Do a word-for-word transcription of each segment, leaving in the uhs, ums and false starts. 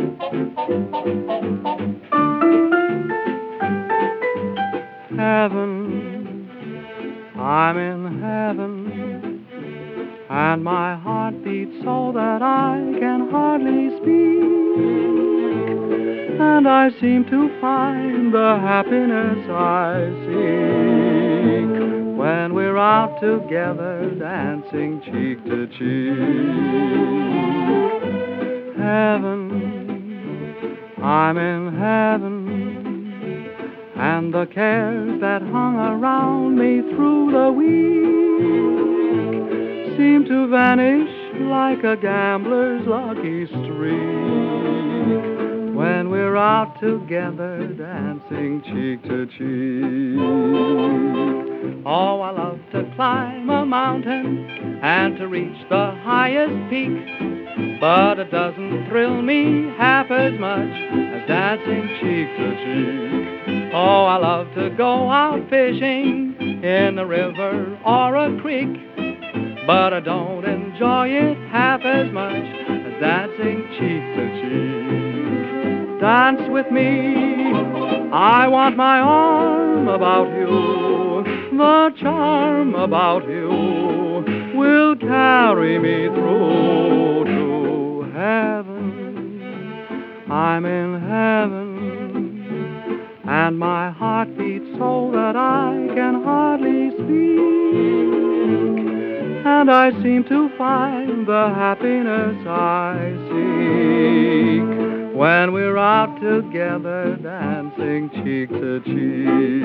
Heaven, I'm in heaven, and my heart beats so that I can hardly speak, and I seem to find the happiness I seek when we're out together dancing cheek to cheek. Heaven, I'm in heaven, and the cares that hung around me through the week seem to vanish like a gambler's lucky streak when we're out together dancing cheek to cheek. Oh, I love to climb a mountain and to reach the highest peak, but it doesn't thrill me half as much as dancing cheek to cheek. Oh, I love to go out fishing in a river or a creek, but I don't enjoy it half as much as dancing cheek to cheek. Dance with me, I want my arm about you. The charm about you will carry me through to heaven. I'm in heaven, and my heart beats so that I can hardly speak, and I seem to find the happiness I seek when we're out together dancing cheek to cheek.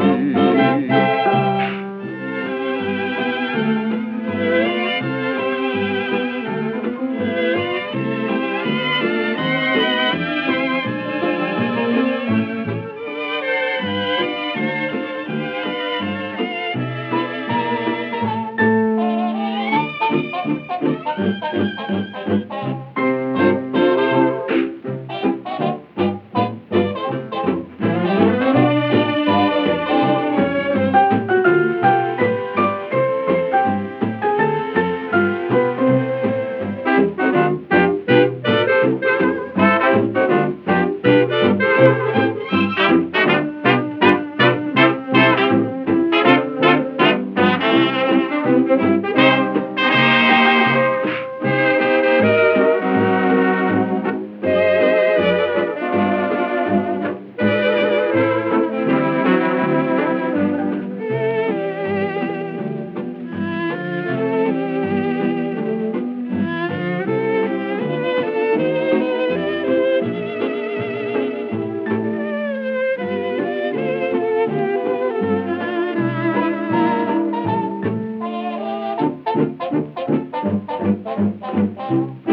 Thank you.